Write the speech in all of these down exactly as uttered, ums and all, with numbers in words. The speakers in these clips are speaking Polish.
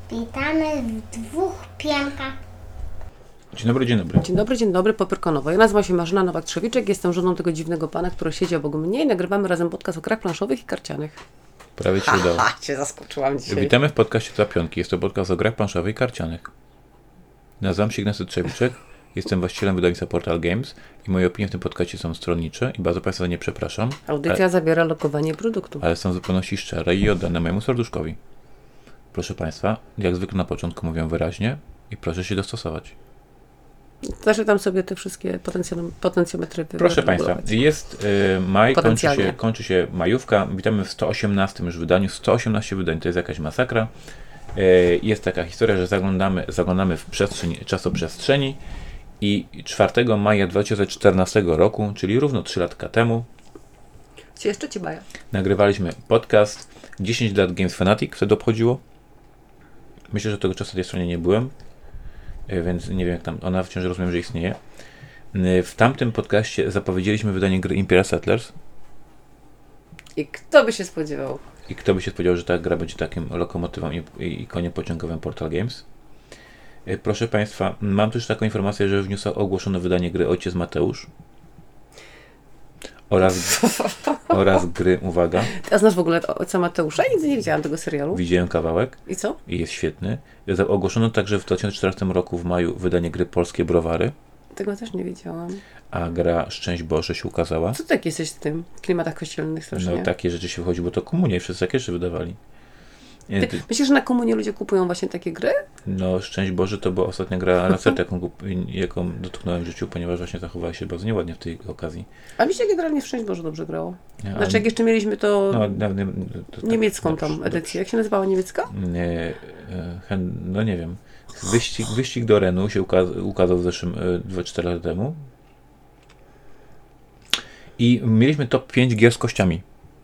Witamy w dwóch piankach. Dzień dobry, dzień dobry. Dzień dobry, dzień dobry, Popyrkonowo. Ja nazywam się Marzena Nowak-Trzewiczek, jestem żoną tego dziwnego pana, który siedzi obok mnie i nagrywamy razem podcast o grach planszowych i karcianych. Prawie ci udało. Ha, cię zaskoczyłam dzisiaj. Witamy w podcaście Dla Piątki. Jest to podcast o grach planszowych i karcianych. Nazywam się Ignacy Trzewiczek, jestem właścicielem wydawnictwa Portal Games i moje opinie w tym podcaście są stronnicze i bardzo Państwa za nie przepraszam. Audycja ale, zawiera lokowanie produktu. Ale są w zupełności szczere i oddane mojemu serduszkowi. Proszę Państwa, jak zwykle na początku mówię wyraźnie i proszę się dostosować. Zaczytam sobie te wszystkie potencjometry. Proszę Państwa, jest y, maj, kończy się, kończy się majówka. Witamy w sto osiemnastym już wydaniu. sto osiemnaście wydań to jest jakaś masakra. Y, jest taka historia, że zaglądamy, zaglądamy w przestrzeń czasoprzestrzeni i czwartego maja dwa tysiące czternastego roku, czyli równo trzy lata temu, Ci jeszcze ci baja. nagrywaliśmy podcast dziesięć lat Games Fanatic, wtedy obchodziło. Myślę, że tego czasu na tej stronie nie byłem, więc nie wiem jak tam, ona wciąż rozumiem, że istnieje. W tamtym podcaście zapowiedzieliśmy wydanie gry Imperial Settlers. I kto by się spodziewał? I kto by się spodziewał, że ta gra będzie takim lokomotywem i, i, i koniem pociągowym Portal Games. Proszę Państwa, mam też taką informację, że w newsach ogłoszono wydanie gry Ojciec Mateusz. Oraz, oraz gry, uwaga. A znasz w ogóle Ojca Mateusza? Nigdy nie widziałam tego serialu. Widziałem kawałek. I co? I jest świetny. Ogłoszono także w dwa tysiące czternastym roku w maju wydanie gry Polskie Browary. Tego też nie wiedziałam. A gra Szczęść Boże się ukazała. Co ty tak jesteś w tym klimatach kościelnych strasznie? No takie rzeczy się wychodzi, bo to komunie i wszyscy takie rzeczy wydawali. Ty, ty, myślisz, że na komunie ludzie kupują właśnie takie gry? No, Szczęść Boże to była ostatnia gra na serce, jaką, jaką dotknąłem w życiu, ponieważ właśnie zachowała się bardzo nieładnie w tej okazji. A mi się generalnie w Szczęść Boże dobrze grało. Ja, znaczy, jak jeszcze mieliśmy to, no, no, no, to niemiecką tak, tą dobrze, edycję. dobrze. Jak się nazywała niemiecka? Nie, no nie wiem. Wyścig, wyścig do Renu się ukaz- ukazał w zeszłym dwa cztery lata temu. I mieliśmy top pięć gier z kościami.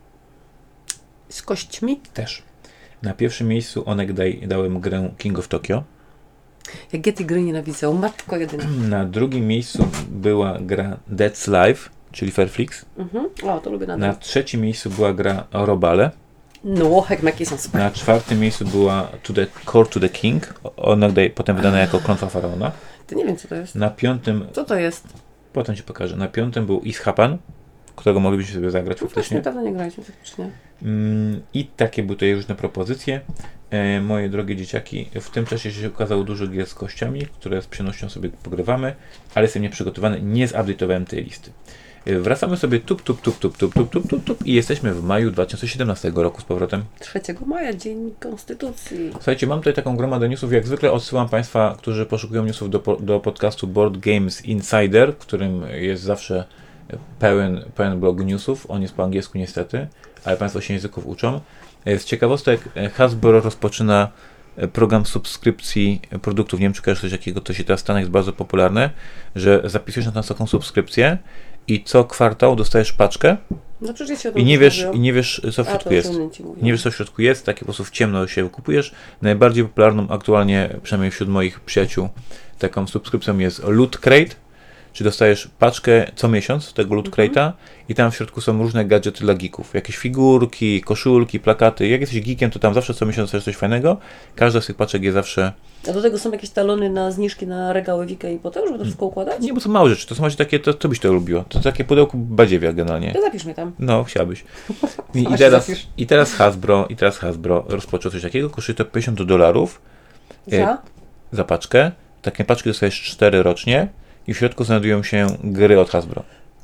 Z kośćmi? Też. Na pierwszym miejscu Onek daj, dałem grę King of Tokyo. Jak ja tej gry nienawidzę, matko jedyna. Na drugim miejscu była gra Dead's Life, czyli Fairflix. Mhm. O, to lubię nadal. Na trzecim miejscu była gra Robale. No, hekmeki są super. Na czwartym miejscu była to the Core to the King. Onek daj, potem wydana jako Klątwa Faraona. Ty nie wiem, co to jest. Na piątym... Co to jest? Potem ci pokażę. Na piątym był Ishapan, którego moglibyśmy sobie zagrać No faktycznie. dawno nie graliśmy faktycznie. Mm, I takie były tutaj różne propozycje. E, moje drogie dzieciaki, w tym czasie się ukazało dużo gier z kościami, które z przyjemnością sobie pogrywamy, ale jestem nieprzygotowany, nie zupdate'owałem tej listy. E, wracamy sobie tup, tup, tup, tup, tup, tup, tup, tup, tup i jesteśmy w maju dwa tysiące siedemnastego roku z powrotem. trzeciego maja, Dzień Konstytucji. Słuchajcie, mam tutaj taką gromadę newsów. Jak zwykle odsyłam Państwa, którzy poszukują newsów do, do podcastu Board Games Insider, w którym jest zawsze pełen, pełen blog newsów. On jest po angielsku niestety, ale Państwo się języków uczą. Z ciekawostek Hasbro rozpoczyna program subskrypcji produktów. Nie wiem, czy kojarzysz coś takiego, to się teraz w Stanach jest bardzo popularne, że zapisujesz na nas taką subskrypcję i co kwartał dostajesz paczkę No przecież się o tym i nie wiesz, mówią. i nie wiesz co w A, środku to jest. Nie wiesz co w środku jest, takie po prostu w ciemno się kupujesz. Najbardziej popularną aktualnie, przynajmniej wśród moich przyjaciół, taką subskrypcją jest Loot Crate, czy dostajesz paczkę co miesiąc tego Loot Crate'a i tam w środku są różne gadżety dla geeków. Jakieś figurki, koszulki, plakaty. Jak jesteś geekiem, to tam zawsze co miesiąc dostajesz coś fajnego. Każda z tych paczek jest zawsze... A do tego są jakieś talony na zniżki na regały Wika i potem, żeby to wszystko układać? Nie, bo to małe rzeczy. To są właśnie takie, to, to byś to lubiła. To takie pudełko badziewia generalnie. To zapisz mnie tam. No, chciałabyś. I, i, Sama się teraz, zapisz. I teraz Hasbro, i teraz Hasbro rozpoczął coś takiego, kosztuje to pięćdziesiąt dolarów Za? e, za paczkę. Takie paczki dostajesz cztery rocznie i w środku znajdują się gry od Hasbro.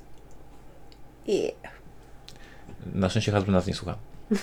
Yeah. Na szczęście Hasbro nas nie słucha.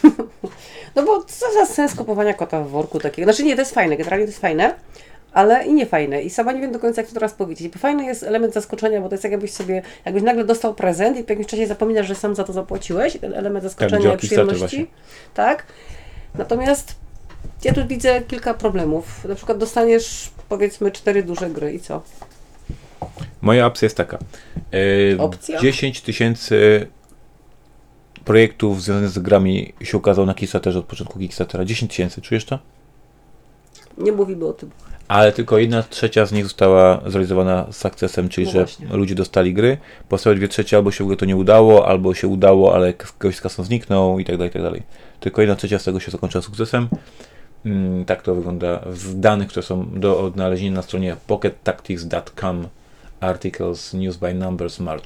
No bo co za sens kupowania kota w worku takiego? Znaczy nie, to jest fajne, generalnie to jest fajne, ale i nie fajne. I sama nie wiem do końca, jak to teraz powiedzieć. Bo fajny jest element zaskoczenia, bo to jest jak jakbyś sobie, jakbyś nagle dostał prezent i po jakimś czasie zapominasz, że sam za to zapłaciłeś i ten element zaskoczenia działa i Kickstarter przyjemności. Tak. Natomiast ja tu widzę kilka problemów. Na przykład dostaniesz powiedzmy cztery duże gry i co? Moja opcja jest taka. E, Opcja? dziesięć tysięcy projektów związanych z grami się ukazało na Kickstarterze od początku Kickstartera. dziesięć tysięcy, czujesz to? Nie mówimy o tym. Ale tylko jedna trzecia z nich została zrealizowana z sukcesem, czyli No że właśnie. ludzie dostali gry. Pozostałe dwie trzecie albo się w ogóle to nie udało, albo się udało, ale ktoś z kasą zniknął i tak dalej, i tak dalej. Tylko jedna trzecia z tego się zakończyła sukcesem. Mm, tak to wygląda w danych, które są do odnalezienia na stronie pocket tactics dot com. Articles News by Numbers March.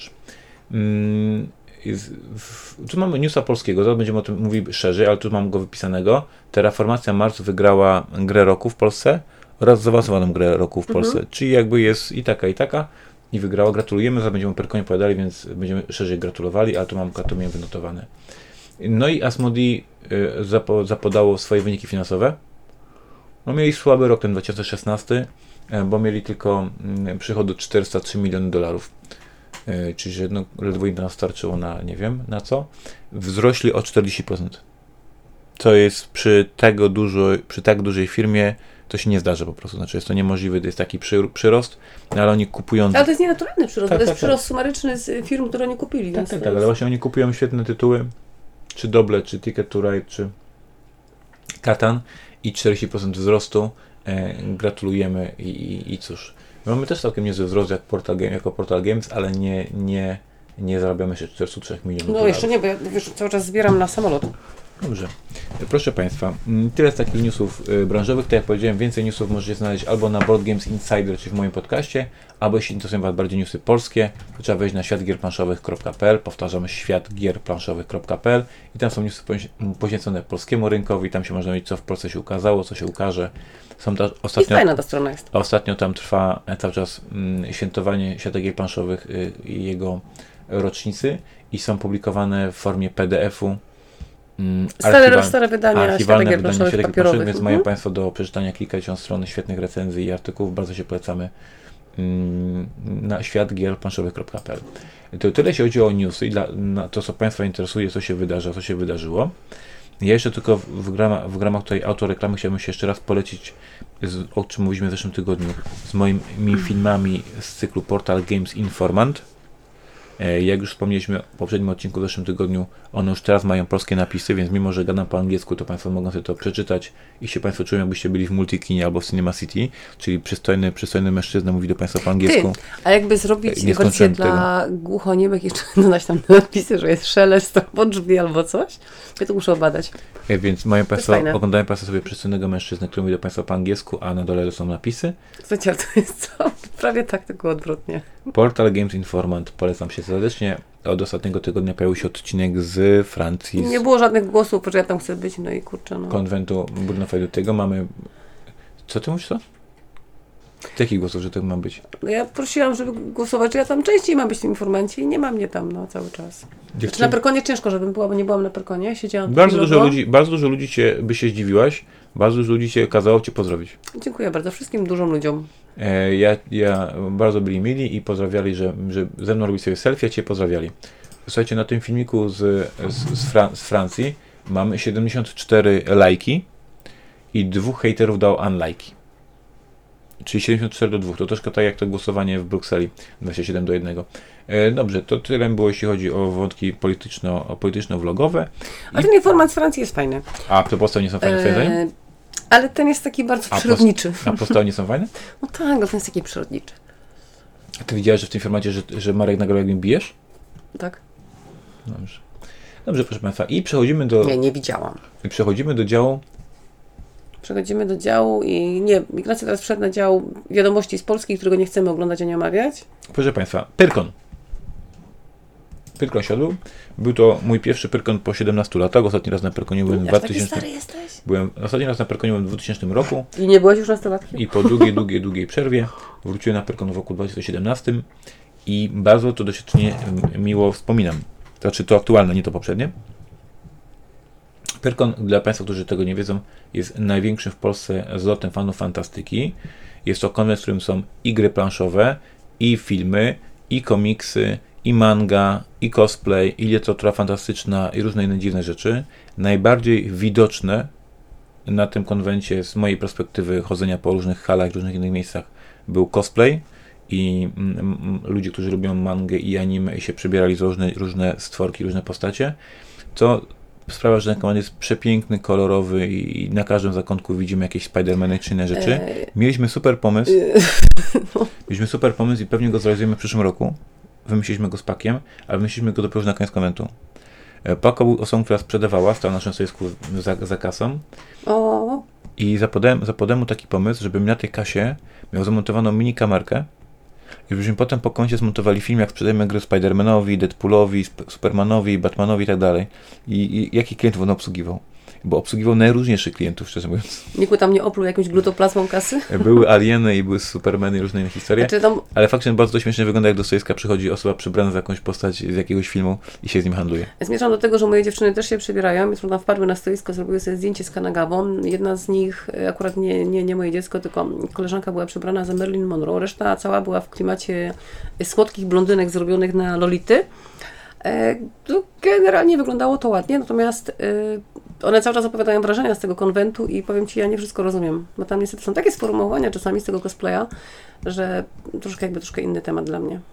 Mm, jest, w, tu mamy newsa polskiego, zaraz będziemy o tym mówili szerzej, ale tu mam go wypisanego. Terraformacja Mars wygrała grę roku w Polsce oraz zaawansowaną grę roku w Polsce, mhm. czyli jakby jest i taka, i taka i wygrała. Gratulujemy, zaraz będziemy o Pyrkonie opowiadali, więc będziemy szerzej gratulowali, ale tu mam, to miałem wynotowane. No i Asmodee y, zapo, zapodało swoje wyniki finansowe. No mieli słaby rok ten dwa tysiące szesnasty, bo mieli tylko przychody czterysta trzy miliony dolarów. Czyli że no, ledwo im to starczyło na nie wiem na co. Wzrośli o czterdzieści procent. Co jest przy, tego dużo, przy tak dużej firmie, to się nie zdarza po prostu. Znaczy jest to niemożliwe, to jest taki przy, przyrost, no, ale oni kupują... Ale to jest nienaturalny przyrost, tak, to jest tak, przyrost tak. sumaryczny z firm, które oni kupili. Tak, więc tak, tak, tak, ale właśnie oni kupują świetne tytuły, czy Doble, czy Ticket to Ride, czy Katan i czterdzieści procent wzrostu. E, gratulujemy i, i, i cóż. Mamy też całkiem niezły wzrost jak Portal Game, jako Portal Games, ale nie, nie, nie zarabiamy się czterysta trzy milionów No dolarów. jeszcze nie, bo ja wiesz, cały czas zbieram na samolot. Dobrze. Proszę Państwa, tyle z takich newsów y, branżowych. Tak jak powiedziałem, więcej newsów możecie znaleźć albo na Board Games Insider, czy w moim podcaście, albo jeśli interesują Was bardziej newsy polskie, to trzeba wejść na świat gier planszowych kropka p l, powtarzam, świat gier planszowych kropka p l i tam są newsy poświęcone polskiemu rynkowi, tam się można dowiedzieć, co w Polsce się ukazało, co się ukaże. Są ta, ostatnio, I fajna ta strona jest. Ostatnio tam trwa cały czas mm, świętowanie świata gier planszowych y, i jego rocznicy i są publikowane w formie P D F-u. Stare, Archiwa- stare wydania archiwalne świata gier wydania planszowych świata gier papierowych. planszowych, więc Mhm. mają Państwo do przeczytania kilka tysiąc stron świetnych recenzji i artykułów. Bardzo się polecamy mm, na świat gier planszowych kropka p l. To tyle jeśli chodzi o newsy i dla, na to, co Państwa interesuje, co się wydarza, co się wydarzyło. Ja jeszcze tylko w, grama, w ramach tej autoreklamy chciałbym się jeszcze raz polecić, z, o czym mówiliśmy w zeszłym tygodniu, z moimi filmami z cyklu Portal Games Informant. Jak już wspomnieliśmy w poprzednim odcinku w zeszłym tygodniu, one już teraz mają polskie napisy, więc mimo, że gadam po angielsku, to Państwo mogą sobie to przeczytać i się Państwo czują, jakbyście byli w Multikinie albo w Cinema City, czyli przystojny, przystojny mężczyzna mówi do Państwa po angielsku. Ty, a jakby zrobić Nie wersję dla głuchoniemych, jeszcze dodać tam napisy, że jest szelest albo drzwi albo coś, ja to muszę obadać. Więc mają Państwo, fajne. oglądają Państwo sobie przystojnego mężczyznę, który mówi do Państwa po angielsku, a na dole są napisy. Słuchajcie, to jest co? Prawie tak, tylko odwrotnie. Portal Games Informant, polecam się serdecznie. Od ostatniego tygodnia pojawił się odcinek z Francji, z Nie było żadnych głosów, że ja tam chcę być, no i kurczę, no. konwentu Bruno Fejdutego. Mamy... Co ty mówisz, co? Z jakich głosów, że tak ma być? No ja prosiłam, żeby głosować, że ja tam częściej mam być w tym informancie i nie ma mnie tam, no, cały czas. Dziewczyny? Na Perkonie ciężko, żebym była, bo nie byłam na Perkonie, siedziałam Bardzo tu dużo długo. ludzi, bardzo dużo ludzi cię, by się zdziwiłaś, bardzo dużo ludzi cię kazało cię pozdrowić. Dziękuję bardzo wszystkim dużym ludziom. E, ja, ja bardzo byli mili i pozdrawiali, że, że ze mną robić sobie selfie, a cię pozdrawiali. Słuchajcie, na tym filmiku z, z, z, Fran- z Francji mamy siedemdziesiąt cztery lajki i dwóch hejterów dał unlajki. Czyli siedemdziesiąt cztery do dwóch. To troszkę tak jak to głosowanie w Brukseli dwadzieścia siedem do jednego. E, dobrze, to tyle było, jeśli chodzi o wątki polityczno, polityczno-vlogowe. A ten informant z Francji jest fajny. A te postawy nie są fajne, twoim zdaniem? E, ale ten jest taki bardzo A przyrodniczy. A postawy nie są fajne? No tak, no ten jest taki przyrodniczy. A ty widziałeś, że w tym informacie, że, że Marek nagrał, jak mnie bijesz? Tak? Dobrze. Dobrze, proszę Państwa. I przechodzimy do, Nie, nie widziałam. i przechodzimy do działu. Przechodzimy do działu i nie, Ignacy teraz wszedł na dział wiadomości z Polski, którego nie chcemy oglądać ani omawiać. Proszę Państwa, Pyrkon. Pyrkon siadł. Był to mój pierwszy Pyrkon po siedemnastu latach. Ostatni raz na Pyrkonie byłem w Aż taki dwa tysiące. stary jesteś? Byłem, ostatni raz na Pyrkonie byłem w dwutysięcznym roku I nie byłeś już nastolatkiem? i po długiej, długiej, długiej przerwie wróciłem na Pyrkon w roku dwa tysiące siedemnastym i bardzo to doświadczenie m, miło wspominam. To znaczy to aktualne, nie to poprzednie. Pyrkon, dla Państwa, którzy tego nie wiedzą, jest największym w Polsce zlotem fanów fantastyki. Jest to konwent, w którym są i gry planszowe, i filmy, i komiksy, i manga, i cosplay, i literatura fantastyczna, i różne inne dziwne rzeczy. Najbardziej widoczne na tym konwencie, z mojej perspektywy chodzenia po różnych halach, różnych innych miejscach, był cosplay i mm, mm, ludzie, którzy lubią mangę i anime i się przebierali za różne, różne stworki, różne postacie, co sprawia, że ten konwent jest przepiękny, kolorowy i na każdym zakątku widzimy jakieś Spider-Many czy inne rzeczy. Mieliśmy super pomysł. Mieliśmy super pomysł i pewnie go zrealizujemy w przyszłym roku. Wymyśliliśmy go z Pakiem, ale wymyśliliśmy go dopiero już na koniec konwentu. Pako był osobą, która sprzedawała, stał na naszym stoisku za, za kasą. O, i zapodałem, zapodałem mu taki pomysł, żebym na tej kasie miał zamontowaną mini kamerkę i żebyśmy potem po końcu zmontowali film, jak sprzedajemy gry Spider-Manowi, Deadpoolowi, Sp- Supermanowi, Batmanowi i tak dalej. I, i jaki klientów on obsługiwał? Bo obsługiwał najróżniejszych klientów, szczerze mówiąc. Nikt tam nie opluł jakąś glutoplazmą kasy? Były alieny i były Supermany i różne inne historie. Znaczy tam... Ale faktycznie bardzo to śmiesznie wygląda, jak do stoiska przychodzi osoba przebrana za jakąś postać z jakiegoś filmu i się z nim handluje. Zmierzam do tego, że moje dziewczyny też się przebierają, więc tam wpadły na stoisko, zrobiły sobie zdjęcie z Kanagawą. Jedna z nich, akurat nie, nie, nie moje dziecko, tylko koleżanka była przebrana za Marilyn Monroe, reszta cała była w klimacie słodkich blondynek zrobionych na Lolity. E, to generalnie wyglądało to ładnie, natomiast e, one cały czas opowiadają wrażenia z tego konwentu i powiem Ci, ja nie wszystko rozumiem, bo tam niestety są takie sformułowania czasami z tego cosplaya, że troszkę jakby troszkę inny temat dla mnie.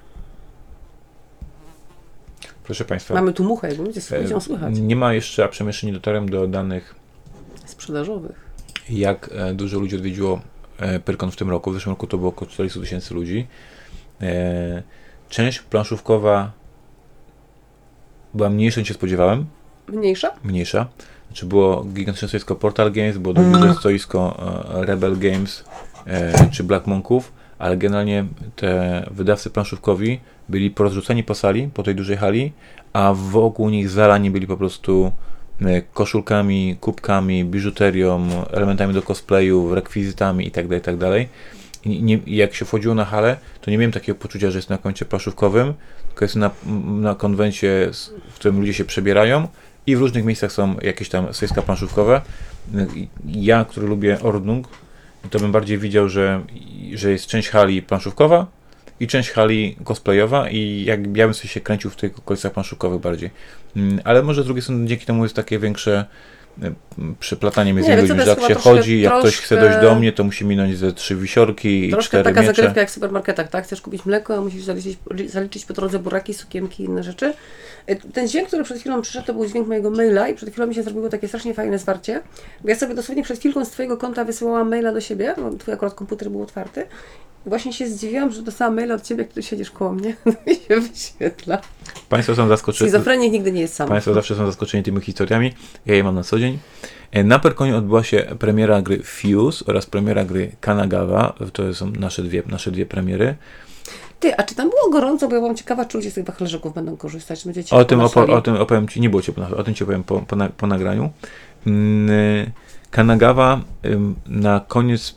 Proszę Państwa. Mamy tu muchę, jakby ludzie e, słychać. Nie ma jeszcze, a przynajmniej jeszcze nie dotarłem do danych sprzedażowych. Jak e, dużo ludzi odwiedziło e, Pyrkon w tym roku. W zeszłym roku to było około czterysta tysięcy ludzi. E, część planszówkowa była mniejsza niż się spodziewałem. Mniejsza? Mniejsza. Znaczy było gigantyczne stoisko Portal Games, było duże stoisko e, Rebel Games e, czy Black Monków, ale generalnie te wydawcy planszówkowi byli porozrzuceni po sali, po tej dużej hali, a wokół nich zalani byli po prostu e, koszulkami, kubkami, biżuterią, elementami do cosplayu, rekwizytami itd., itd. I nie, jak się wchodziło na halę, to nie miałem takiego poczucia, że jest na koncie planszówkowym, tylko jest na, na konwencie, w którym ludzie się przebierają i w różnych miejscach są jakieś tam stoiska planszówkowe. Ja, który lubię Ordnung, to bym bardziej widział, że, że jest część hali planszówkowa i część hali cosplayowa i jak ja bym sobie się kręcił w tych okolicach planszówkowych bardziej. Ale może z drugiej strony dzięki temu jest takie większe przeplatanie między ludźmi, że jak się chodzi, jak ktoś chce dojść do mnie, to musi minąć ze trzy wisiorki i troszkę cztery taka miecze. zagrywka jak w supermarketach, tak? Chcesz kupić mleko, a musisz zaliczyć, zaliczyć po drodze buraki, sukienki i inne rzeczy. Ten dźwięk, który przed chwilą przyszedł, to był dźwięk mojego maila i przed chwilą mi się zrobiło takie strasznie fajne zwarcie, bo ja sobie dosłownie przed chwilką z Twojego konta wysyłałam maila do siebie, bo Twój akurat komputer był otwarty. I właśnie się zdziwiłam, że dostałam maila od Ciebie, który siedzisz koło mnie, to mi się wyświetla. Państwo są zaskoczeni. Schizofreniek nigdy nie jest sam. Państwo zawsze są zaskoczeni tymi historiami. Ja je mam na co dzień. Na Pyrkonie odbyła się premiera gry Fuse oraz premiera gry Kanagawa. To są nasze dwie, nasze dwie premiery. Ty, a czy tam było gorąco? Bo ja byłam ciekawa, czy ludzie z tych wachlarzyków będą korzystać. Czy będziecie o, tym opo- o tym opowiem Ci, nie było ciepło, o tym Ci opowiem po, po, na, po nagraniu. Kanagawa na koniec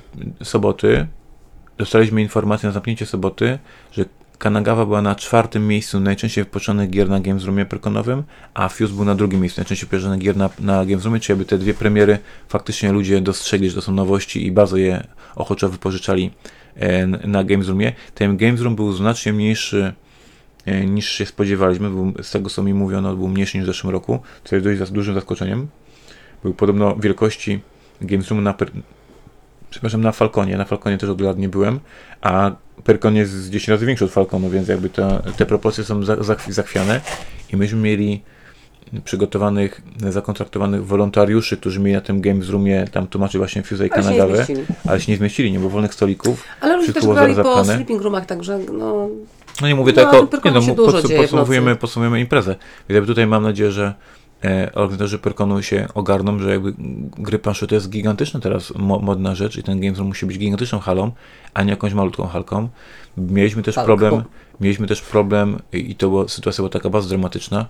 soboty dostaliśmy informację na zamknięcie soboty, że Kanagawa była na czwartym miejscu najczęściej wypożyczonych gier na Games Roomie Pyrkonowym, a Fuse był na drugim miejscu najczęściej wypożyczonych gier na, na Games Roomie, czyli jakby te dwie premiery faktycznie ludzie dostrzegli, że to są nowości i bardzo je ochoczo wypożyczali e, na Games Roomie. Ten Games Room był znacznie mniejszy e, niż się spodziewaliśmy, był, z tego co mi mówiono, był mniejszy niż w zeszłym roku, co jest dość za, dużym zaskoczeniem. Był podobno wielkości Games Roomu na Pyr- Przepraszam, na Falconie. Na Falconie też od lat nie byłem, a Pyrkon jest dziesięć razy większy od Falconu, więc jakby te, te proporcje są za, za, zachwiane i myśmy mieli przygotowanych, zakontraktowanych wolontariuszy, którzy mieli na tym Games Roomie tam tłumaczyć właśnie Fuse i Kanagawę, ale się nie zmieścili, nie było wolnych stolików. Ale ludzie też grali po sleeping roomach, także no... No nie mówię no, to jako, nie no, podsu- podsumowujemy, podsumowujemy imprezę. Więc jakby tutaj mam nadzieję, że E, organizatorzy Pyrkonu się ogarną, że jakby gry planszowe to jest gigantyczna teraz mo- modna rzecz i ten Games Room musi być gigantyczną halą, a nie jakąś malutką halką. Mieliśmy też Halką. problem, mieliśmy też problem i to była, sytuacja była taka bardzo dramatyczna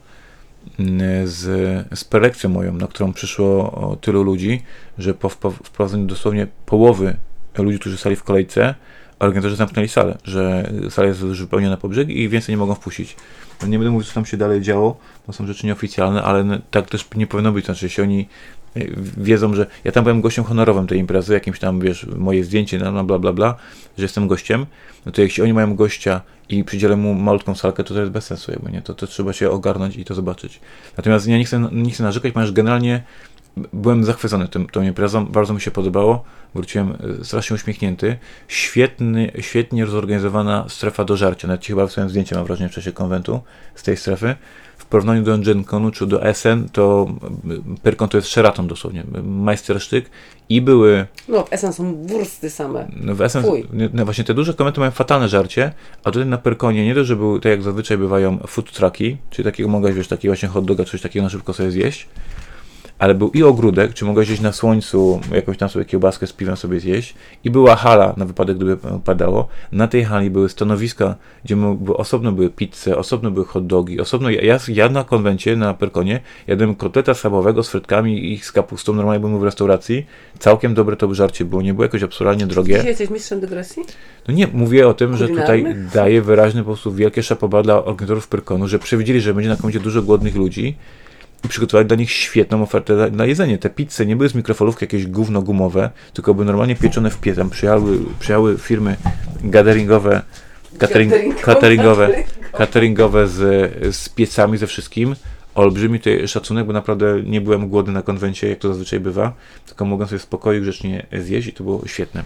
z, z prelekcją moją, na którą przyszło tylu ludzi, że po wprowadzeniu dosłownie połowy ludzi, którzy stali w kolejce, organizatorzy zamknęli salę, że sala jest już wypełniona po brzeg i więcej nie mogą wpuścić. Nie będę mówić, co tam się dalej działo, bo są rzeczy nieoficjalne, ale tak też nie powinno być. Znaczy, jeśli oni wiedzą, że ja tam byłem gościem honorowym tej imprezy, jakimś tam, wiesz, moje zdjęcie, na bla, bla, bla, że jestem gościem, no to jeśli oni mają gościa i przydzielę mu malutką salkę, to to jest bez sensu, jakby, nie? To, to trzeba się ogarnąć i to zobaczyć. Natomiast ja nie chcę, nie chcę narzekać, ponieważ generalnie byłem zachwycony tym, tą imprezą, bardzo mi się podobało, wróciłem strasznie uśmiechnięty, świetny, świetnie zorganizowana strefa do żarcia, nawet ci chyba w swoim zdjęciu mam wrażenie w czasie konwentu z tej strefy. W porównaniu do Gen Conu czy do S N, to Pyrkon to jest Sheraton dosłownie, majstersztyk i były... No w S N są wursty same. No w S N, no właśnie te duże konwenty mają fatalne żarcie, a tutaj na Pyrkonie nie dość, że były, tak jak zazwyczaj bywają food trucki, czyli takiego mogłeś, wiesz, taki właśnie hot doga, coś takiego na szybko sobie zjeść, ale był i ogródek, czy mogłeś gdzieś na słońcu jakąś tam sobie kiełbaskę z piwem sobie zjeść i była hala na wypadek, gdyby padało. Na tej hali były stanowiska, gdzie były, osobno były pizze, osobno były hot dogi, osobno ja, ja na konwencie, na Pyrkonie jadłem kotleta schabowego z frytkami i z kapustą, normalnie byłem w restauracji, całkiem dobre to żarcie było, nie było jakoś absurdalnie drogie. Dzisiaj jesteś mistrzem dygresji? No nie, mówię o tym, że tutaj Kulinarny? daję wyraźne po prostu wielkie szapoba dla organizatorów Pyrkonu, że przewidzieli, że będzie na konwencie dużo głodnych ludzi i przygotowali dla nich świetną ofertę na, na jedzenie. Te pizze nie były z mikrofalówki jakieś gówno gumowe, tylko były normalnie pieczone w piecem. Przyjechały, przyjechały firmy gatheringowe, catering, Cateringowe. cateringowe, cateringowe z, z piecami, ze wszystkim. Olbrzymi tutaj szacunek, bo naprawdę nie byłem głodny na konwencie, jak to zazwyczaj bywa, tylko mogłem sobie w spokoju grzecznie zjeść i to było świetne.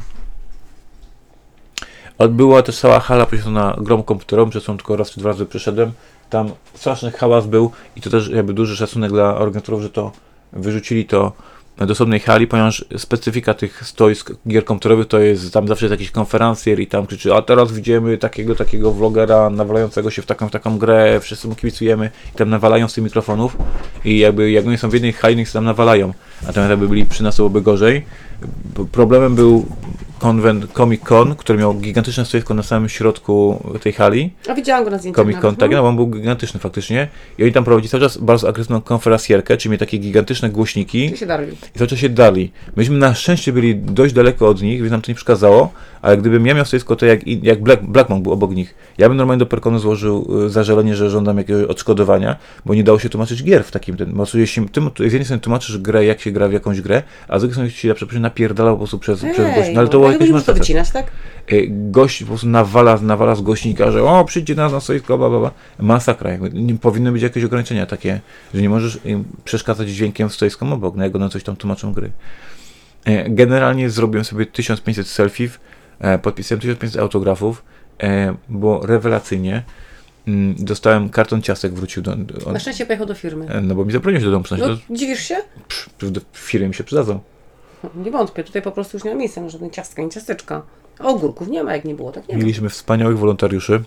Była też cała hala poświęcona grom komputerowym, przez którą tylko raz czy dwa razy przeszedłem. Tam straszny hałas był i to też jakby duży szacunek dla organizatorów, że to wyrzucili to do osobnej hali, ponieważ specyfika tych stoisk gier komputerowych to jest, tam zawsze jest jakiś konferencjer i tam krzyczy, a teraz widzimy takiego, takiego vlogera nawalającego się w taką, w taką grę, wszyscy mu kibicujemy i tam nawalają z tych mikrofonów i jakby jak oni są w jednej hali, niech się tam nawalają, natomiast jakby byli przy nas, to byłoby gorzej. Problemem był konwent Comic Con, który miał gigantyczne stoisko na samym środku tej hali. A widziałam go na zdjęciach. Comic Con, tak, no, on był gigantyczny faktycznie. I oni tam prowadzili cały czas bardzo agresywną konferencjerkę, czyli mieli takie gigantyczne głośniki. I się darli. I cały czas się dali. Myśmy na szczęście byli dość daleko od nich, więc nam to nie przeszkadzało, ale gdybym ja miał stoisko, to jak, jak Black, Blackmon był obok nich, ja bym normalnie do Pyrkonu złożył y, zażalenie, że żądam jakiegoś odszkodowania, bo nie dało się tłumaczyć gier w takim tym. Bo jeśli ty z jednej strony tłumaczysz grę, jak się gra w jakąś grę, a z drugiej strony ci na przepraszam napierdalał po prostu przez, Ej, przez głośnik. No, ale to no, było jakby jakieś już to wycinać, tak? Gość po prostu nawala, nawala z głośnika, że o, przyjdźcie na nas na stoisko, bla, bla, bla. Masakra. Jakby nie powinny być jakieś ograniczenia takie, że nie możesz im przeszkadzać dźwiękiem w stoiskom obok, no jak one coś tam tłumaczą gry. Generalnie zrobiłem sobie tysiąc pięćset selfiów, podpisałem tysiąc pięćset autografów, było rewelacyjnie. Dostałem karton ciastek, wrócił do... do Na szczęście pojechał do firmy. No bo mi zabronił się do domu przynosić. No, dziwisz się? Psz, w firmie mi się przydadzą. Nie wątpię, tutaj po prostu już nie ma miejsca na żadne ciastka, ani ciasteczka. A ogórków nie ma, jak nie było, tak nie ma. Mieliśmy wspaniałych wolontariuszy.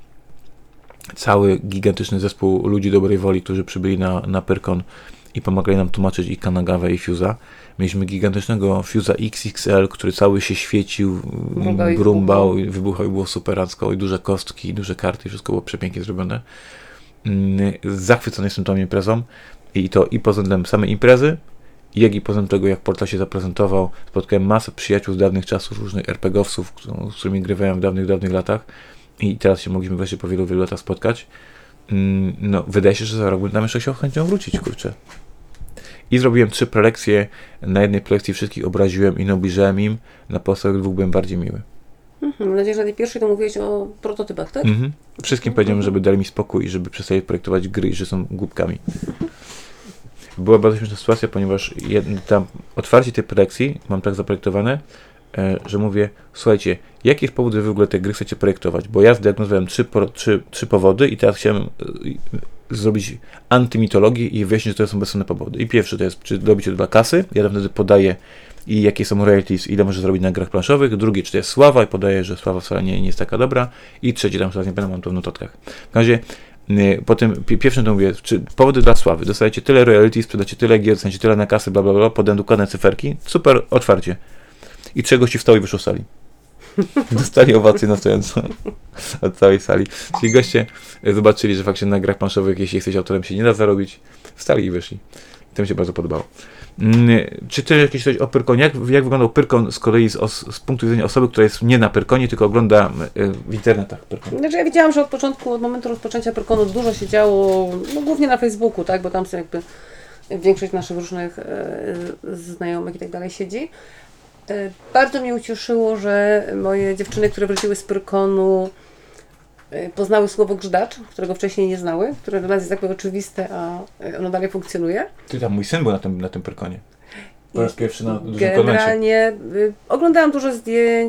Cały gigantyczny zespół ludzi dobrej woli, którzy przybyli na, na Pyrkon i pomagali nam tłumaczyć i Kanagawę, i Fuse'a. Mieliśmy gigantycznego Fuse'a X X L, który cały się świecił, Mrugał i brumbał, wybuchał. i wybuchał i było superacko, i duże kostki, i duże karty, i wszystko było przepięknie zrobione. Mm, Zachwycony jestem tą imprezą i to i pod względem samej imprezy, jak i poza tego, jak portal się zaprezentował. Spotkałem masę przyjaciół z dawnych czasów, różnych er pe gie owców, z którymi grywałem w dawnych, dawnych latach i teraz się mogliśmy wreszcie po wielu, wielu latach spotkać. No, wydaje się, że za rok będę tam jeszcze chciał chęcią wrócić, kurczę. I zrobiłem trzy prelekcje. Na jednej prelekcji wszystkich obraziłem i nie obliżałem im, na pozostałych dwóch byłem bardziej miły. Mhm, mam nadzieję, że na tej pierwszej to mówiłeś o prototypach, tak? Mhm. Wszystkim powiedziałem, żeby dali mi spokój i żeby przestali projektować gry i że są głupkami. Była bardzo śmieszna sytuacja, ponieważ jed, tam otwarcie tej prelekcji mam tak zaprojektowane, e, że mówię, słuchajcie, jaki jest powód, że wy w ogóle te gry chcecie projektować? Bo ja zdiagnozowałem trzy, po, trzy, trzy powody i teraz chciałem e, zrobić antymitologię i wyjaśnić, że to są bezsensowne powody. I pierwszy to jest, czy robicie to dla kasy, ja tam wtedy podaję i jakie są royalties, ile może zrobić na grach planszowych. Drugi, czy to jest sława i podaję, że sława wcale nie, nie jest taka dobra. I trzeci, tam teraz nie będę, mam to w notatkach. W każdym razie po tym pierwszym to mówię, czy powody dla sławy, dostajecie tyle royalties, sprzedacie tyle gier, dostajecie tyle na kasy, bla bla bla, podałem dokładne cyferki, super, otwarcie. I trzech gości wstało i wyszło z sali. Dostali owację na stojąco od całej sali. Czyli goście zobaczyli, że faktycznie na grach planszowych, jeśli jesteś autorem, się nie da zarobić, wstali i wyszli. I to mi się bardzo podobało. Czy ty jakieś coś o Pyrkonie? Jak, jak wyglądał Pyrkon z kolei z, os, z punktu widzenia osoby, która jest nie na Pyrkonie, tylko ogląda w internetach Pyrkon? Znaczy ja widziałam, że od początku, od momentu rozpoczęcia Pyrkonu dużo się działo, no głównie na Facebooku, tak, bo tam są jakby większość naszych różnych e, znajomych i tak dalej siedzi. E, bardzo mnie ucieszyło, że moje dziewczyny, które wróciły z Pyrkonu, e, poznały słowo grzdacz, którego wcześniej nie znały, które dla nas jest jakby oczywiste, a ono dalej funkcjonuje. Ty tam, mój syn był na tym, na tym Pyrkonie. Po raz pierwszy na dużym konwencie. Generalnie y, oglądałam dużo zdjęć,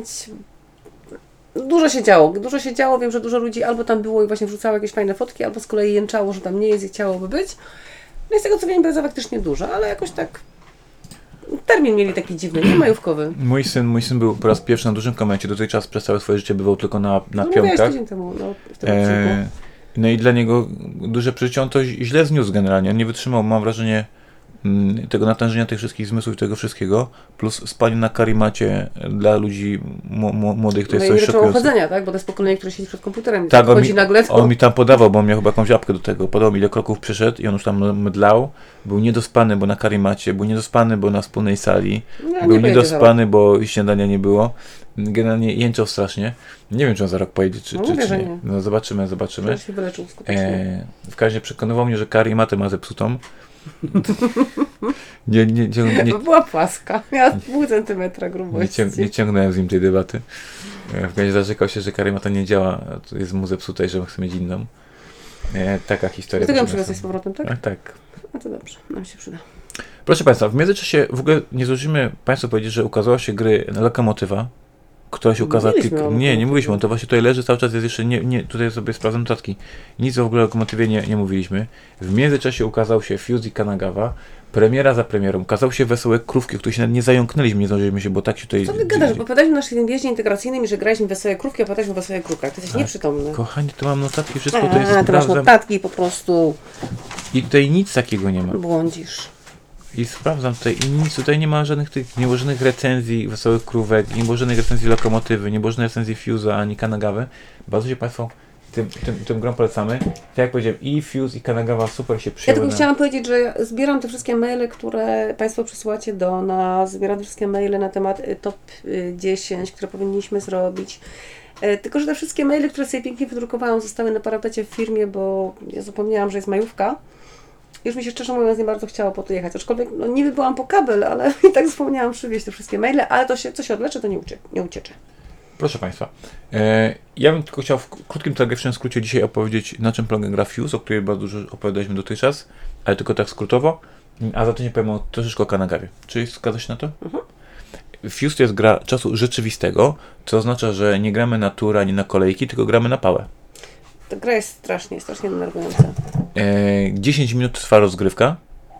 dużo się działo, dużo się działo, wiem, że dużo ludzi albo tam było i właśnie wrzucało jakieś fajne fotki, albo z kolei jęczało, że tam nie jest i chciałoby być. No i z tego co wiem, impreza faktycznie duża, ale jakoś tak termin mieli taki dziwny, nie majówkowy. Mój syn, mój syn był po raz pierwszy na dużym konwencie, dotychczas przez całe swoje życie bywał tylko na, na no, piątkach. tydzień temu, no, w tym e, no i dla niego duże przeżycie, on to źle zniósł generalnie, on nie wytrzymał, mam wrażenie, mm, tego natężenia tych wszystkich zmysłów i tego wszystkiego, plus spanie na karimacie dla ludzi m- m- młodych to jest No i coś zaczęło szokujące. chodzenia, tak? Bo to jest pokolenie, które siedzi przed komputerem i Tak, on chodzi mi, nagle to... on mi tam podawał, bo on miał chyba jakąś apkę do tego. Podał mi, ile kroków przyszedł i on już tam mdlał. Był niedospany, bo na karimacie, był niedospany, bo na wspólnej sali. No, nie był pojedzie niedospany, bo śniadania nie było. Generalnie jęczał strasznie. Nie wiem, czy on za rok pojedzie, czy, No czy, mówię, czy że nie. nie. No zobaczymy, zobaczymy. Że się wyleczył skutecznie. E, w każdym razie przekonywał mnie, że karimatę ma zepsutą. nie, nie, nie, nie, Była płaska, miała pół centymetra nie, grubości. ciąg, nie ciągnąłem z nim tej debaty. E, w każdym razie zarzekał się, że karimata nie działa, a to jest mu zepsuta i że chce mieć inną. E, taka historia. Dlatego ją proszę przywiozłeś z państwa. powrotem, tak? A, tak. No to dobrze, nam się przyda. Proszę Państwa, w międzyczasie w ogóle nie zdążymy Państwu powiedzieć, że ukazała się gry Lokomotywa, która się ukazała... Mówiliśmy kilk- o Nie, nie Lokomotywie. mówiliśmy, on to właśnie tutaj leży cały czas, jest jeszcze nie, nie tutaj sobie sprawdzam notatki. Nic w ogóle o Lokomotywie nie, nie mówiliśmy. W międzyczasie ukazał się Fuse i Kanagawa, premiera za premierą. Ukazał się Wesołe Krówki, o których się nawet nie zająknęliśmy, nie zdążyliśmy się, bo tak się tutaj... Co ty gadasz? Bo opowiadaliśmy na naszym wjeździe integracyjnym, że graliśmy w Wesołe Krówki, a opowiadaliśmy o Wesołych Krówkach. Ty jesteś Tak. nieprzytomny. Kochani, to mam notatki, wszystko A, tutaj ty masz sprawdzam. notatki po prostu I tutaj nic takiego nie ma. błądzisz. I sprawdzam tutaj i nic, tutaj nie ma żadnych tych, nie było żadnych recenzji Wesołych Krówek, nie było żadnych recenzji Lokomotywy, nie było żadnej recenzji Fuse'a ani Kanagawy. Bardzo się Państwo tym, tym, tym grom polecamy. Tak jak powiedziałem, i Fuse i Kanagawa super się Ja przyjęły. tylko na... chciałam powiedzieć, że ja zbieram te wszystkie maile, które Państwo przysyłacie do nas. Zbieram te wszystkie maile na temat y, top y, dziesięć, które powinniśmy zrobić. E, Tylko, że te wszystkie maile, które sobie pięknie wydrukowałam, zostały na parapecie w firmie, bo ja zapomniałam, że jest majówka. Już mi się szczerze mówiąc nie bardzo chciało po to jechać. Aczkolwiek no, niby byłam po kabel, ale i tak zapomniałam przywieźć te wszystkie maile, ale to się, co się odleczy, to nie, ucie, nie uciecze. Proszę Państwa, e, ja bym tylko chciał w krótkim, telegraficznym skrócie dzisiaj opowiedzieć, na czym polega gra Fuse, o której bardzo dużo opowiadaliśmy dotychczas, ale tylko tak skrótowo, a za to nie powiem o, troszeczkę o Kanagawie. Czy zgadza się na to? Mhm. Fuse to jest gra czasu rzeczywistego, co oznacza, że nie gramy na tur ani na kolejki, tylko gramy na pałę. Ta gra jest strasznie, strasznie denerwująca. E, dziesięć minut trwa rozgrywka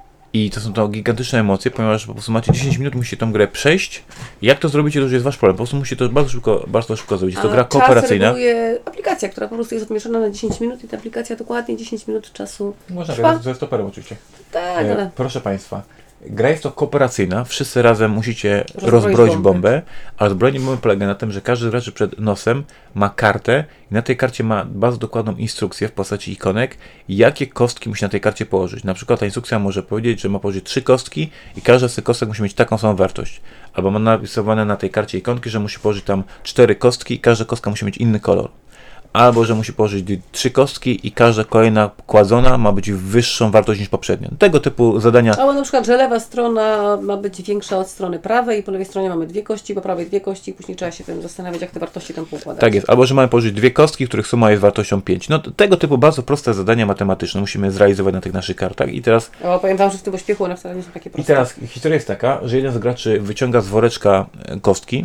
i to są to gigantyczne emocje, ponieważ po prostu macie dziesięć minut, musicie tą grę przejść. Jak to zrobicie, to już jest wasz problem. Po prostu musicie to bardzo szybko, bardzo szybko zrobić. Jest to A gra czas kooperacyjna. reguluje aplikacja, która po prostu jest odmieszana na dziesięć minut i ta aplikacja dokładnie dziesięć minut czasu Można trwa. grać ze stoperem oczywiście. Tak, E, ale proszę Państwa, gra jest to kooperacyjna, wszyscy razem musicie Rozbroić rozbroić bombę. bombę, a rozbrojenie bomby polega na tym, że każdy z graczy przed nosem ma kartę i na tej karcie ma bardzo dokładną instrukcję w postaci ikonek, jakie kostki musi na tej karcie położyć. Na przykład ta instrukcja może powiedzieć, że ma położyć trzy kostki i każda z tych kostek musi mieć taką samą wartość. Albo ma narysowane na tej karcie ikonki, że musi położyć tam cztery kostki i każda kostka musi mieć inny kolor. Albo, że musi położyć trzy kostki i każda kolejna kładzona ma być wyższą wartość niż poprzednia. Tego typu zadania. albo na przykład, że lewa strona ma być większa od strony prawej i po lewej stronie mamy dwie kości, po prawej dwie kości i później trzeba się tym zastanawiać, jak te wartości tam poukładać. Tak jest. Albo, że mamy położyć dwie kostki, których suma jest wartością pięć. No tego typu bardzo proste zadania matematyczne musimy zrealizować na tych naszych kartach. I teraz, O, powiem Wam, że w tym pośpiechu one wcale nie są takie i proste. teraz historia jest taka, że jeden z graczy wyciąga z woreczka e, kostki,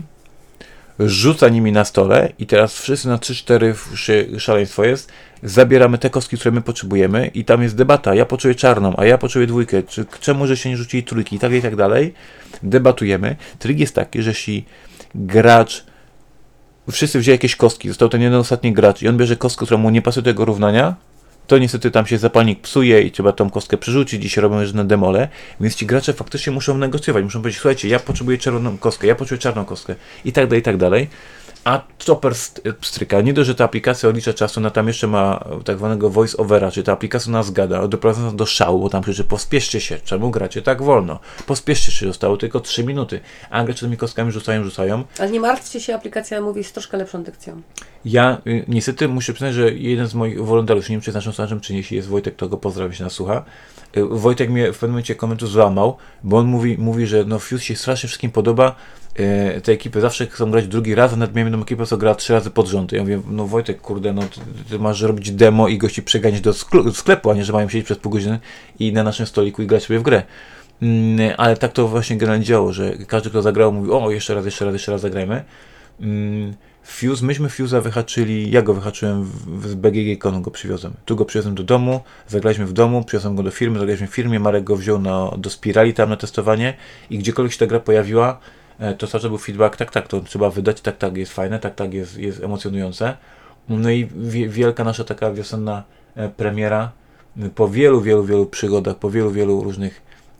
rzuca nimi na stole i teraz wszyscy na trzy cztery szy- szaleństwo jest, zabieramy te kostki, które my potrzebujemy i tam jest debata, ja poczuję czarną, a ja poczuję dwójkę, czy czemu, że się nie rzucili trójki i tak i tak dalej. Debatujemy. Trik jest taki, że jeśli gracz, wszyscy wzięli jakieś kostki, został ten jeden ostatni gracz i on bierze kostkę, która mu nie pasuje do tego równania, to niestety tam się zapalnik psuje i trzeba tą kostkę przerzucić i się robią różne demole, więc ci gracze faktycznie muszą negocjować, muszą powiedzieć, słuchajcie, ja potrzebuję czerwoną kostkę, ja potrzebuję czarną kostkę i tak dalej, i tak dalej. A Chopper pstryka, nie dość, że ta aplikacja odlicza czasu, ona tam jeszcze ma tak zwanego voice overa, czyli ta aplikacja nas gada, doprowadza nas do szału, bo tam krzyczy, pospieszcie się, czemu gracie tak wolno, pospieszcie się, zostało tylko trzy minuty, a gracze tymi kostkami rzucają, rzucają. Ale nie martwcie się, aplikacja mówi z troszkę lepszą dykcją. Ja y, niestety muszę przyznać, że jeden z moich wolontariuszy, nie wiem czy jest naszym słuchaczem, czy nie, jeśli jest Wojtek, to go pozdrawiam, się nas słucha. Y, Wojtek mnie w pewnym momencie komentarz złamał, bo on mówi, mówi że no Fuse się strasznie wszystkim podoba, y, te ekipy zawsze chcą grać drugi raz, a nawet miałem jedną ekipę, co gra trzy razy pod rząd. Ja mówię, no Wojtek, kurde, no ty, ty masz robić demo i gości przeganiać do skl- sklepu, a nie, że mają siedzieć przez pół godziny i na naszym stoliku i grać sobie w grę. Mm, ale tak to właśnie generalnie działo, że każdy, kto zagrał, mówił, o, jeszcze raz, jeszcze raz, jeszcze raz zagrajmy. Mm, Fuse, myśmy Fuse'a wyhaczyli, ja go wyhaczyłem w, z B G G Konu, go przywiozłem. Tu go przywiozłem do domu, zagraliśmy w domu, przywiozłem go do firmy, zagraliśmy w firmie, Marek go wziął na, do Spirali tam na testowanie i gdziekolwiek się ta gra pojawiła, e, to zawsze był feedback, tak, tak, to trzeba wydać, tak, tak, jest fajne, tak, tak, jest, jest emocjonujące. No i wie, wielka nasza taka wiosenna e, premiera, po wielu, wielu, wielu przygodach, po wielu, wielu różnych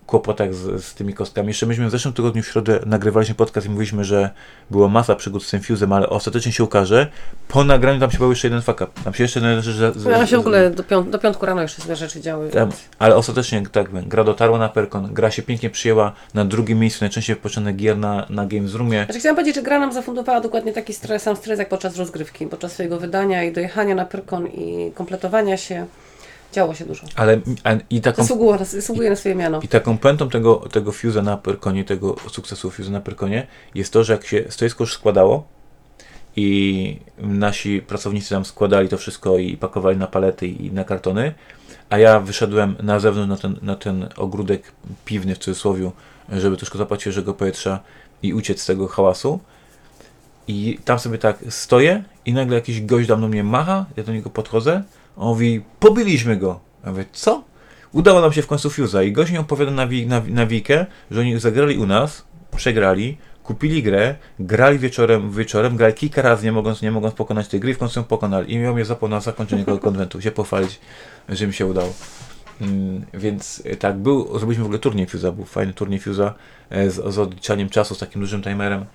kłopotach z, z tymi kostkami. Jeszcze myśmy w zeszłym tygodniu w środę nagrywaliśmy podcast i mówiliśmy, że było masa przygód z tym fuzem, ale ostatecznie się ukaże. Po nagraniu tam się był jeszcze jeden fuck up. Tam się jeszcze jeden rzecz... Z, Ja się w ogóle do, piąt, do piątku rano jeszcze sobie rzeczy działy. tam, ale ostatecznie tak, gra dotarła na Perkon, gra się pięknie przyjęła na drugim miejscu, najczęściej wypoczęte gier na, na Games Roomie. Znaczy chciałam powiedzieć, że gra nam zafundowała dokładnie taki stres, sam stres jak podczas rozgrywki, podczas swojego wydania i dojechania na Pyrkon i kompletowania się. Działo się dużo. Ale a, i taką... Zasługuje, zasługuje na swoje miano. I taką pętą tego, tego fuse'a na Pyrkonie, tego sukcesu fuse'a na Pyrkonie jest to, że jak się stoisko już składało i nasi pracownicy tam składali to wszystko i pakowali na palety i na kartony, a ja wyszedłem na zewnątrz na ten, na ten ogródek piwny w cudzysłowie, żeby troszkę zapać świeżego powietrza i uciec z tego hałasu. I tam sobie tak stoję i nagle jakiś gość do mnie macha, ja do niego podchodzę, on mówi, pobiliśmy go. Ja mówię, co? Udało nam się w końcu fuse'a i gość mi opowiada na, wi- na, na wikę, że oni zagrali u nas, przegrali, kupili grę, grali wieczorem, wieczorem, grali kilka razy, nie mogąc, nie mogąc pokonać tej gry i w końcu ją pokonali. I miał mnie zapał na zakończenie tego konwentu, się pochwalić, że mi się udało. Mm, więc tak, był, zrobiliśmy w ogóle turniej fuse'a, był fajny turniej fuse'a z, z odliczaniem czasu, z takim dużym timerem.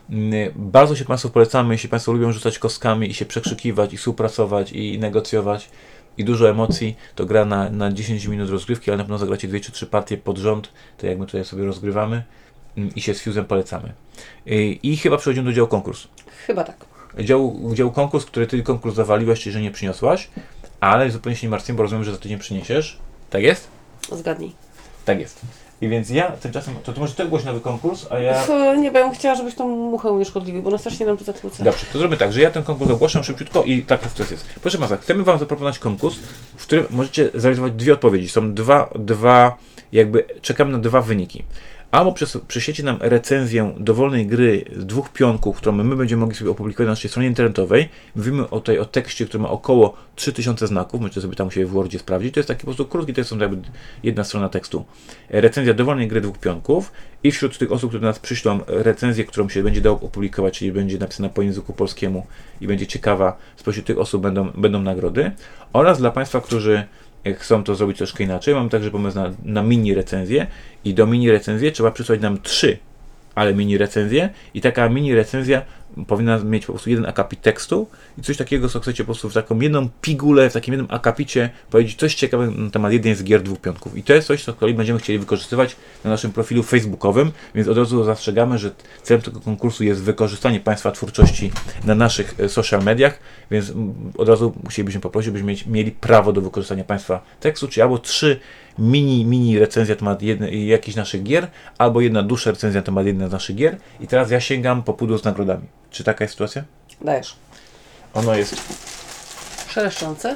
Bardzo się Państwu polecamy, jeśli Państwo lubią rzucać kostkami i się przekrzykiwać i współpracować i negocjować i dużo emocji, to gra na, na dziesięć minut rozgrywki, ale na pewno zagracie dwie czy trzy partie pod rząd, tak jak my tutaj sobie rozgrywamy i się z fuzem polecamy. I, i chyba przechodzimy do działu konkurs. Chyba tak. Dział, dział konkurs, który Ty konkurs zawaliłaś, czyli że nie przyniosłaś, ale zupełnie się nie martwię, bo rozumiem, że za tydzień przyniesiesz. Tak jest? Zgadnij. Tak jest. I więc ja tymczasem, to ty może ty ogłoś nowy konkurs, a ja... To nie wiem, chciała, żebyś tą muchę unieszkodliwił, bo ona strasznie nam to zakłóca. Dobrze, to zrobimy tak, że ja ten konkurs ogłaszam szybciutko i tak to jest. Proszę Państwa, chcemy Wam zaproponować konkurs, w którym możecie zrealizować dwie odpowiedzi. Są dwa, dwa jakby, czekamy na dwa wyniki. Albo przys- przyślijecie nam recenzję dowolnej gry z dwóch pionków, którą my będziemy mogli sobie opublikować na naszej stronie internetowej. Mówimy o tej o tekście, który ma około trzy tysiące znaków, możecie sobie tam się w Wordzie sprawdzić. To jest taki po prostu krótki tekst, to jakby jedna strona tekstu. Recenzja dowolnej gry dwóch pionków i wśród tych osób, które do nas przyślą recenzję, którą się będzie dało opublikować, czyli będzie napisana po języku polskiemu i będzie ciekawa, spośród tych osób będą, będą nagrody. Oraz dla Państwa, którzy chcą to zrobić troszkę inaczej, mamy także pomysł na, na mini recenzję i do mini recenzji trzeba przysłać nam trzy, ale mini recenzje i taka mini recenzja powinna mieć po prostu jeden akapit tekstu i coś takiego, co chcecie po prostu w taką jedną pigułę, w takim jednym akapicie powiedzieć coś ciekawego na temat jednej z gier dwóch pionków. I to jest coś, co z kolei będziemy chcieli wykorzystywać na naszym profilu facebookowym, więc od razu zastrzegamy, że celem tego konkursu jest wykorzystanie Państwa twórczości na naszych social mediach, więc od razu musielibyśmy poprosić, byśmy mieć, mieli prawo do wykorzystania Państwa tekstu, czyli albo trzy mini, mini recenzje na temat jednej, jakichś naszych gier, albo jedna dłuższa recenzja na temat jednej z naszych gier. I teraz ja sięgam po pudło z nagrodami. Czy taka jest sytuacja? Dajesz. Ono jest... Szeleszczące.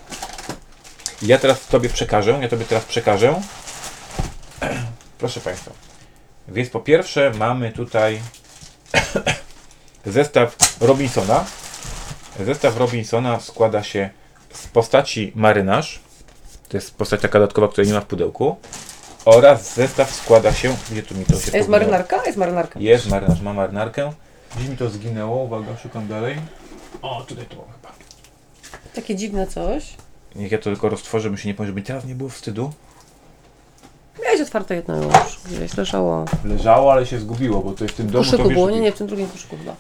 Ja teraz Tobie przekażę, ja Tobie teraz przekażę. Proszę Państwa. Więc po pierwsze mamy tutaj zestaw Robinsona. Zestaw Robinsona składa się z postaci marynarz. To jest postać taka dodatkowa, której nie ma w pudełku. Oraz zestaw składa się... Gdzie tu mi to się Jest poginęło? marynarka? Jest marynarka. Jest marynarz, ma marynarkę. Gdzieś mi to zginęło, uwaga, szukam dalej. O, tutaj to mam chyba. Takie dziwne coś. Niech ja to tylko roztworzę, by się nie powiem, żeby teraz nie było wstydu. Miałeś otwarte jedno już. Gdzieś leżało. Leżało, ale się zgubiło, bo to jest w tym W domu... koszyku to wiesz, było? Nie, nie, w tym drugim koszyku chyba.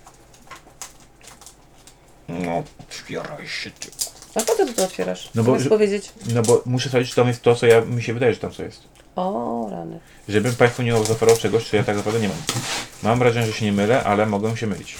No, otwieraj się ty. A po co ty to otwierasz? No bo- Chcesz powiedzieć? No bo muszę sprawdzić, czy tam jest to, co ja, mi się wydaje, że tam co jest. O, rany. Żebym Państwu nie zaoferował czegoś, co ja tak naprawdę nie mam. Mam wrażenie, że się nie mylę, ale mogę się mylić.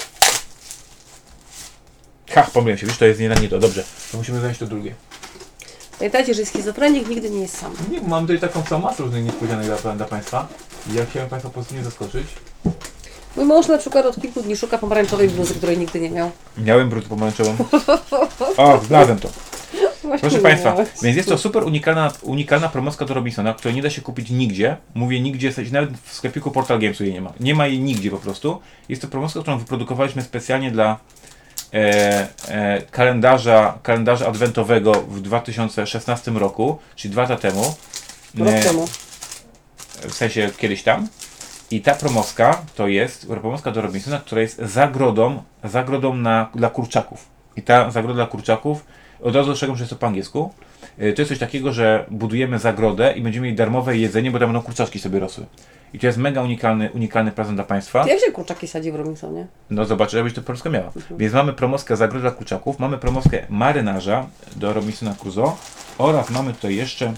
Ha, pomyliłem się, wiesz, to jest nie na nie to. Dobrze, to musimy zająć to drugie. Pamiętajcie, że schizofrenik nigdy nie jest sam. Nie, mam tutaj taką całą masę różnych niespodzianek dla, dla Państwa. I ja chciałem Państwa pozytywnie zaskoczyć. Mój mąż na przykład od kilku dni szuka pomarańczowej bluzy, której nigdy nie miał. Miałem brud pomarańczową. O, znalazłem to. Właśnie Proszę nie Państwa, miałeś. więc jest to super unikalna, unikalna promocja do Robinsona, której nie da się kupić nigdzie. Mówię nigdzie, nawet w sklepiku Portal Gamesu jej nie ma. Nie ma jej nigdzie po prostu. Jest to promocja, którą wyprodukowaliśmy specjalnie dla e, e, kalendarza, kalendarza adwentowego w dwa tysiące szesnastym roku, czyli dwa lata temu. Rok E, temu. w sensie kiedyś tam. I ta promoska to jest promoska do Robinsona, która jest zagrodą, zagrodą na, dla kurczaków. I ta zagroda dla kurczaków od razu ostrzegam, że jest to po angielsku. Y, To jest coś takiego, że budujemy zagrodę i będziemy mieli darmowe jedzenie, bo tam będą kurczaczki sobie rosły. I to jest mega unikalny, unikalny prezent dla Państwa. Jak się kurczaki sadzi w Robinsonie? No zobaczę, żebyś to Polskę miała. Więc mamy promoskę zagrody dla kurczaków, mamy promoskę marynarza do Robinsona Crusoe oraz mamy tutaj jeszcze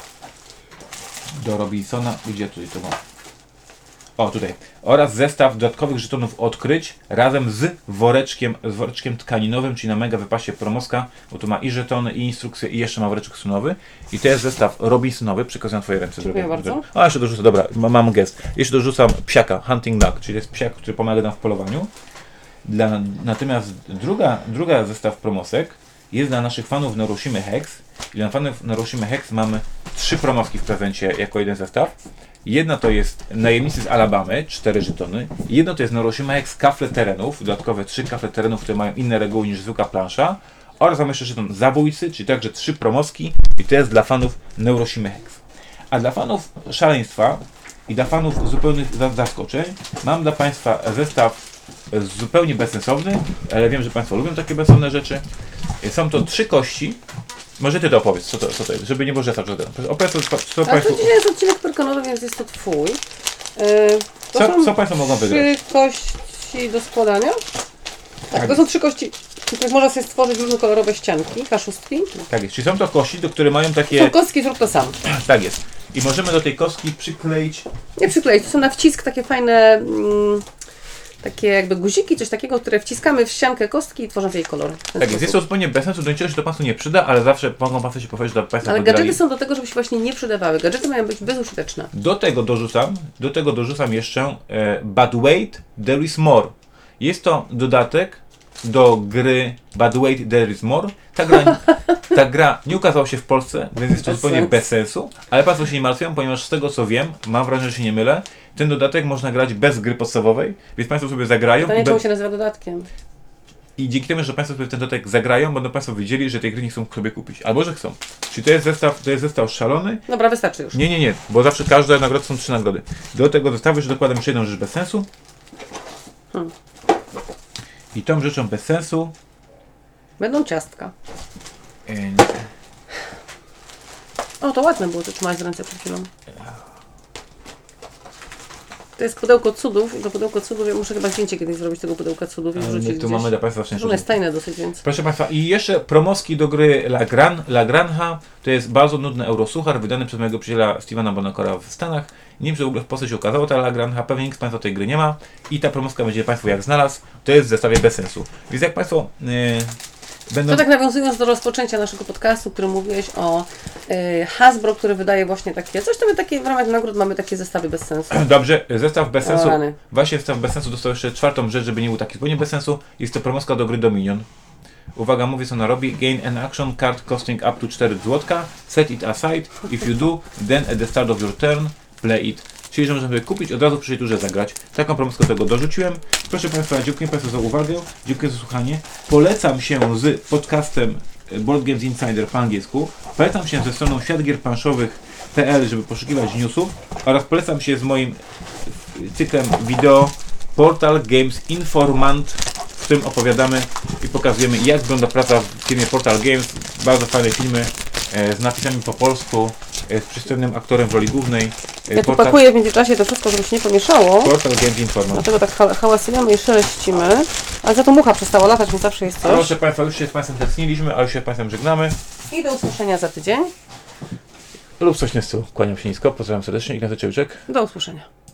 do Robinsona, gdzie tutaj to mam? O, tutaj. Oraz zestaw dodatkowych żetonów odkryć razem z woreczkiem, z woreczkiem tkaninowym, czyli na mega wypasie promoska, bo tu ma i żetony, i instrukcje, i jeszcze ma woreczek sunowy. I to jest zestaw Robinsonowy, przekazuję na Twoje ręce. Dziękuję drogie. bardzo. A, jeszcze dorzucę, dobra, ma- mam gest. Jeszcze dorzucam psiaka, hunting dog, czyli to jest psiak, który pomaga nam w polowaniu. Dla, natomiast druga, druga zestaw promosek jest dla naszych fanów Neuroshimy Hex. I dla fanów Neuroshimy Hex mamy trzy promoski w prezencie jako jeden zestaw. Jedna to jest Najemnicy z Alabamy, cztery żetony. Jedno to jest Neuroshima Hex kafle terenów, dodatkowe trzy kafle terenów, które mają inne reguły niż zwykła plansza. Oraz mamy jeszcze żeton Zabójcy, czyli także trzy promoski. I to jest dla fanów Neuroshimy Hex. A dla fanów szaleństwa i dla fanów zupełnych za- zaskoczeń mam dla Państwa zestaw zupełnie bezsensowny, ale wiem, że Państwo lubią takie bezsensowne rzeczy. Są to trzy kości. Może Ty to opowiedz, co to, co to jest, żeby nie było rzeca. Opowiedz, co, co, A to państwo, dzisiaj jest odcinek perkonowy, więc jest to Twój. Yy, to co, są co Państwo mogą wygrać? trzy kości do składania. Tak, Tak. to są trzy kości, z których można sobie stworzyć różnokolorowe ścianki, kaszustki. Tak jest, czyli są to kości, do które mają Są takie... kostki, zrób to sam. Tak jest. I możemy do tej kostki przykleić... Nie przykleić, to są na wcisk takie fajne, mm, takie jakby guziki, coś takiego, które wciskamy w ściankę kostki i tworzą jej kolor. w ten Tak jest, jest to sposób. zupełnie bez sensu, do niczego się to Państwu nie przyda, ale zawsze mogą Państwo się powiedzieć, że Państwo Ale wygrali. gadżety są do tego, żeby się właśnie nie przydawały. Gadżety mają być bezużyteczne. Do tego dorzucam, do tego dorzucam jeszcze e, But wait, there is more. Jest to dodatek do gry But wait, there is more. Ta gra, ta gra nie ukazała się w Polsce, więc jest to Bez zupełnie sensu. bez sensu, ale Państwo się nie martwią, ponieważ z tego co wiem, mam wrażenie, że się nie mylę, ten dodatek można grać bez gry podstawowej, więc Państwo sobie zagrają Pytanie, i, czemu be- się nazywa dodatkiem. i dzięki temu, że Państwo sobie w ten dodatek zagrają, będą Państwo wiedzieli, że tej gry nie chcą sobie kupić, albo że chcą. Czyli to jest zestaw, to jest zestaw szalony. Dobra, wystarczy już. Nie, nie, nie, bo zawsze każda nagroda są trzy nagrody. Do tego zestawu jeszcze dokładam jeszcze jedną rzecz bez sensu. Hmm. I tą rzeczą bez sensu... Będą ciastka. e, nie. O, to ładne było, to trzymałeś w ręce przed chwilą. To jest pudełko cudów i to pudełko cudów, ja muszę chyba zdjęcie kiedyś zrobić tego pudełka cudów i Ale wrzucić my tu gdzieś. mamy dla Państwa szczęście. Ono jest tajne dosyć, więc... Proszę Państwa, i jeszcze promoski do gry La, Gran, La Granja. To jest bardzo nudny eurosuchar, wydany przez mojego przyjaciela Stevena Bonacora w Stanach. Nie wiem, czy w ogóle w Polsce się ukazało ta La Granja, pewnie nikt z Państwa tej gry nie ma. I ta promoska będzie Państwu jak znalazł. To jest w zestawie bez sensu. Więc jak Państwo yy, będą... To tak nawiązując do rozpoczęcia naszego podcastu, w którym mówiłeś o y, Hasbro, który wydaje właśnie takie, coś tam takie, w ramach nagród mamy takie zestawy bez sensu. Dobrze, zestaw bez O, sensu. rany. Właśnie zestaw bez sensu dostał jeszcze czwartą rzecz, żeby nie był taki zupełnie bez sensu. Jest to promoska do gry Dominion. Uwaga, mówię co ona robi. Gain an action card costing up to cztery złotka. Set it aside. If you do, then at the start of your turn, play it. Czyli, że możemy sobie kupić, od razu przy tej turze zagrać. Taką promoskę do tego dorzuciłem. Proszę Państwa, dziękuję Państwu za uwagę. Dziękuję za słuchanie. Polecam się z podcastem Board Games Insider po angielsku. Polecam się ze stroną światgierplanszowych kropka p l, żeby poszukiwać newsów. Oraz polecam się z moim cyklem wideo Portal Games Informant, w którym opowiadamy i pokazujemy, jak wygląda praca w firmie Portal Games. Bardzo fajne filmy e, z napisami po polsku, e, z przystojnym aktorem w roli głównej. E, Ja tu Portal, pakuję w międzyczasie to wszystko, żeby się nie pomieszało. Portal Games Informant. Dlatego tak ha- hałasujemy i szeleścimy. Ale za to mucha przestała latać, więc zawsze jest coś. Proszę Państwa, już się z Państwem tęskniliśmy, ale już się z Państwem żegnamy. I do usłyszenia za tydzień. Lub coś na stylu. Kłaniam się nisko, pozdrawiam serdecznie. Ignacy Czełczek. Do usłyszenia.